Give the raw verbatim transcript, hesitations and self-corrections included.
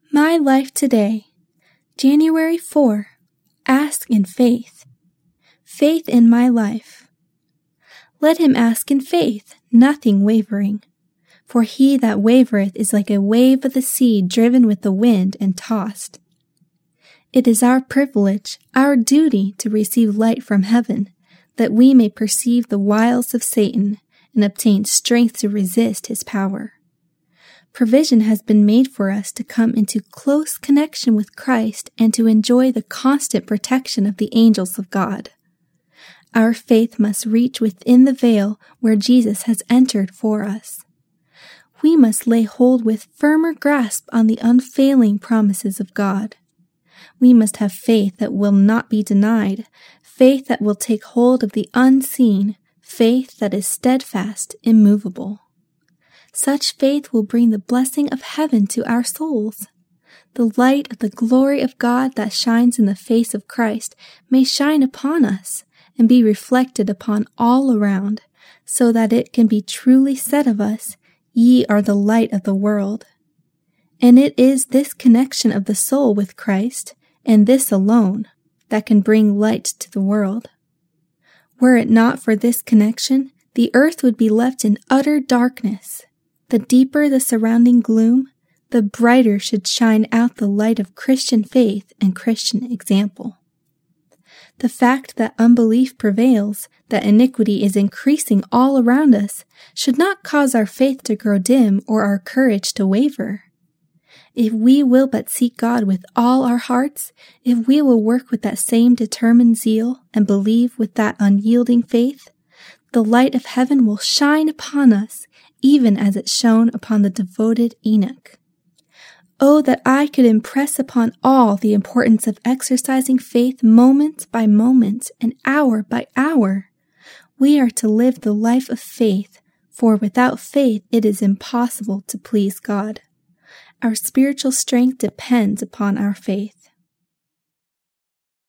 My life today, January fourth. Ask in faith. Faith in my life. Let him ask in faith, nothing wavering. For he that wavereth is like a wave of the sea driven with the wind and tossed. It is our privilege, our duty to receive light from heaven, that we may perceive the wiles of Satan and obtain strength to resist his power. Provision has been made for us to come into close connection with Christ and to enjoy the constant protection of the angels of God. Our faith must reach within the veil where Jesus has entered for us. We must lay hold with firmer grasp on the unfailing promises of God. We must have faith that will not be denied, faith that will take hold of the unseen, faith that is steadfast, immovable. Such faith will bring the blessing of heaven to our souls. The light of the glory of God that shines in the face of Christ may shine upon us and be reflected upon all around, so that it can be truly said of us, "Ye are the light of the world." And it is this connection of the soul with Christ, and this alone, that can bring light to the world. Were it not for this connection, the earth would be left in utter darkness. The deeper the surrounding gloom, the brighter should shine out the light of Christian faith and Christian example. The fact that unbelief prevails, that iniquity is increasing all around us, should not cause our faith to grow dim or our courage to waver. If we will but seek God with all our hearts, if we will work with that same determined zeal and believe with that unyielding faith, the light of heaven will shine upon us, even as it shone upon the devoted Enoch. Oh, that I could impress upon all the importance of exercising faith moment by moment and hour by hour. We are to live the life of faith, for without faith it is impossible to please God. Our spiritual strength depends upon our faith.